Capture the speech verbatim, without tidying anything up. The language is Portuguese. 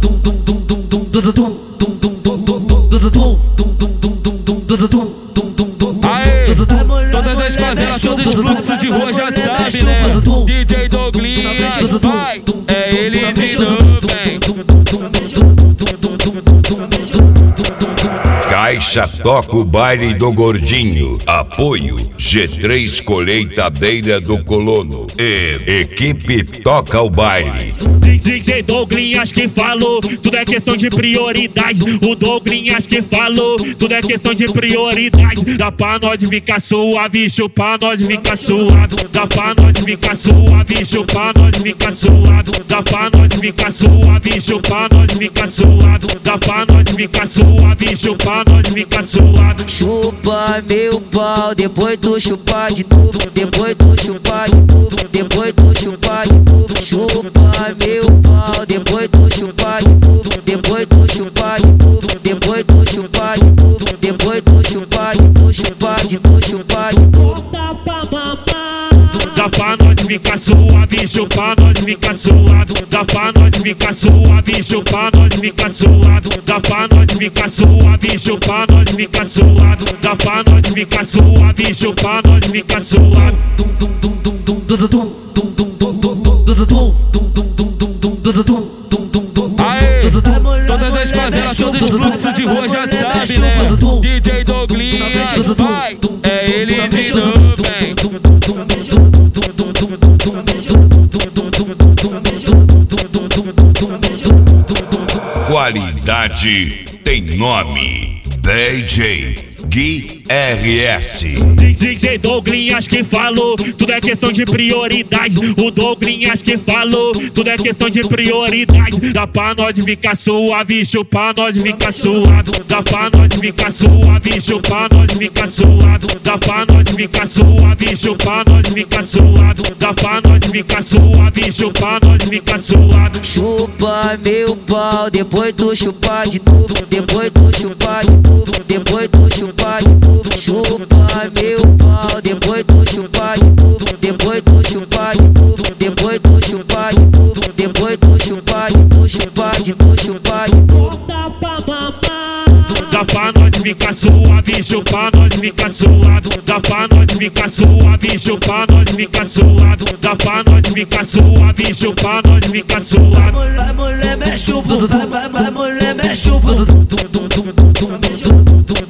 Aê, todas as favelas, todos os fluxos de rua já sabe, né? D J Douglinhas, pai, é ele de novo, hein? Caixa toca o baile do gordinho. Apoio G três Colheitadeira do Colono. E equipe toca o baile. D J Douglinhas que falou, tudo é questão de prioridade. O Douglinhas que falou, tudo é questão de prioridade. Dá pra nós ficar suave, chupar nós ficar suado. Dá pra nós ficar suave, chupar nós ficar suado. Dá pra nós ficar suave, chupar nós ficar suado. Dá pra nós ficar suave, chupar nós ficar suado. Chupa meu pau, depois tu chupar de tudo. Depois tu chupar de tudo. Depois tu chupar de tudo. Chupa meu pau, depois tu chupar de tudo. Depois tu chupar de tudo. Depois tu chupar de tudo. Depois tu chupar de tudo. Chupar de tudo, chupar de tudo. Dá pra nós ficar suave, chupar nós ficar suado. Dá pra nós ficar suave, chupar nós ficar suado. Dá pra nós ficar suave, chupar nós ficar suado. Dá pra nós ficar suave, chupar nós ficar suado. Aê, todas as favelas, todos os fluxos de rua já sabe, né? D J Douglinhas, pai, é ele de novo, hein? Qualidade tem nome. D J Gui R S. D J Douglinhas que falou, tudo é questão de prioridade. O Douglinhas que falou, tudo é questão de prioridade. Dá pra nós ficar suave, chupar nós ficar suado. Dá pra nós ficar suave, chupar nós ficar suado. Dá pra nós ficar suave, chupar nós ficar suado. Dá pra nós ficar suave, chupar nós ficar suado. Chupa meu pau, depois tu chupar de tudo. Depois tu chupar de tudo. Depois tu chupar de tudo. Chupa meu pau, depois tu chupar de tudo. Depois tu chupar de tudo. Depois tu chupar de tudo. Depois tu chupar de tudo. Chupar de tudo, chupar de tudo. Dá pra nós ficar suave, chupar nós ficar suado. Dá pra nós ficar suave, chupar nós ficar suado. Dá pra nós ficar suave, chupar nós ficar suado. Vai mulher, mexe o bumbum, vai, vai mulher, mexe o bumbum.